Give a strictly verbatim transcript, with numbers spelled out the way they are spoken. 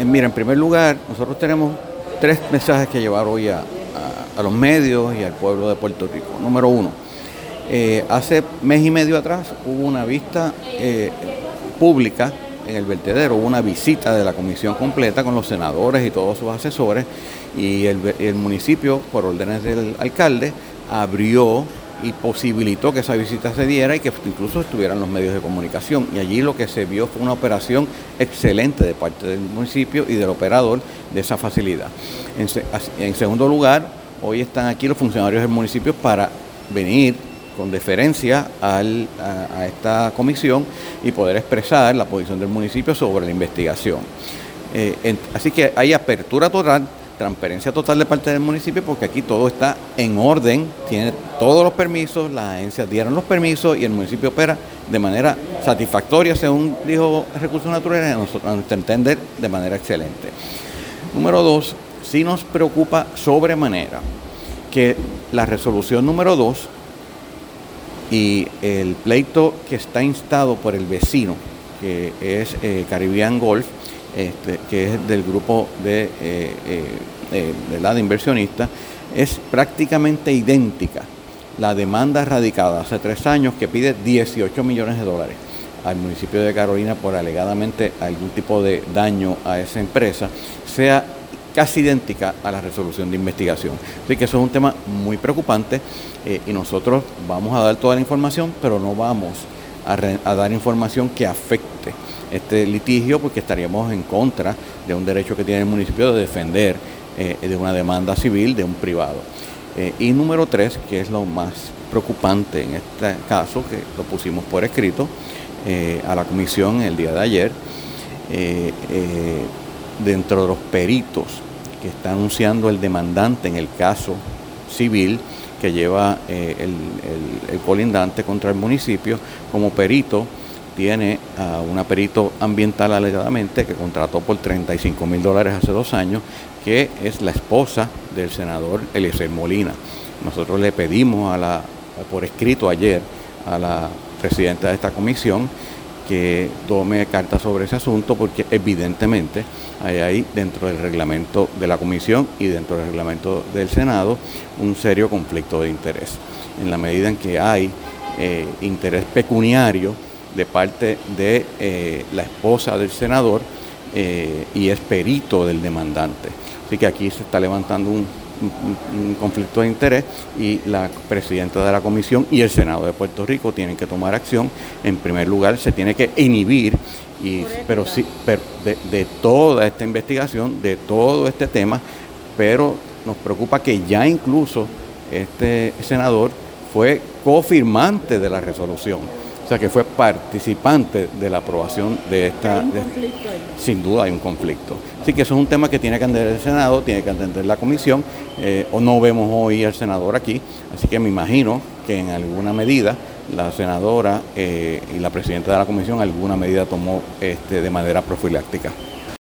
mira, en primer lugar, nosotros tenemos tres mensajes que llevar hoy a, a, a los medios y al pueblo de Puerto Rico. Número uno, eh, hace mes y medio atrás hubo una vista eh, pública en el vertedero, hubo una visita de la comisión completa con los senadores y todos sus asesores, y el, el municipio, por órdenes del alcalde, abrió y posibilitó que esa visita se diera y que incluso estuvieran los medios de comunicación. Y allí lo que se vio fue una operación excelente de parte del municipio y del operador de esa facilidad. En, en segundo lugar, hoy están aquí los funcionarios del municipio para venir con deferencia al, a, a esta comisión y poder expresar la posición del municipio sobre la investigación. Eh, en, así que hay apertura total, transparencia total de parte del municipio, porque aquí todo está en orden, tiene todos los permisos, las agencias dieron los permisos y el municipio opera de manera satisfactoria, según dijo Recursos Naturales, a nuestro, a nuestro entender, de manera excelente. Número dos, sí nos preocupa sobremanera que la resolución número dos y el pleito que está instado por el vecino, que es eh, Caribbean Golf, Este, que es del grupo de, eh, eh, eh, de la de inversionistas, es prácticamente idéntica la demanda radicada hace tres años que pide dieciocho millones de dólares al municipio de Carolina por alegadamente algún tipo de daño a esa empresa, sea casi idéntica a la resolución de investigación. Así que eso es un tema muy preocupante eh, y nosotros vamos a dar toda la información, pero no vamos a, re, a dar información que afecte este litigio, porque estaríamos en contra de un derecho que tiene el municipio de defender eh, de una demanda civil de un privado. Eh, y número tres, que es lo más preocupante en este caso, que lo pusimos por escrito eh, a la comisión el día de ayer, eh, eh, dentro de los peritos que está anunciando el demandante en el caso civil que lleva eh, el, el, el colindante contra el municipio, como perito tiene a una perito ambiental alegadamente que contrató por treinta y cinco mil dólares hace dos años, que es la esposa del senador Eliezer Molina. Nosotros le pedimos a la, por escrito ayer a la presidenta de esta comisión que tome carta sobre ese asunto, porque evidentemente hay ahí dentro del reglamento de la comisión y dentro del reglamento del Senado un serio conflicto de interés, en la medida en que hay eh, interés pecuniario de parte de eh, la esposa del senador eh, y es perito del demandante. Así que aquí se está levantando un, un, un conflicto de interés y la presidenta de la comisión y el Senado de Puerto Rico tienen que tomar acción. En primer lugar, se tiene que inhibir, y, pero sí, pero de, de toda esta investigación, de todo este tema, pero nos preocupa que ya incluso este senador fue cofirmante de la resolución. O sea, que fue participante de la aprobación de esta... ¿Hay un de, conflicto ahí? Sin duda hay un conflicto. Así que eso es un tema que tiene que atender el Senado, tiene que atender la comisión, eh, o no vemos hoy al senador aquí, así que me imagino que en alguna medida la senadora eh, y la presidenta de la comisión alguna medida tomó este, de manera profiláctica.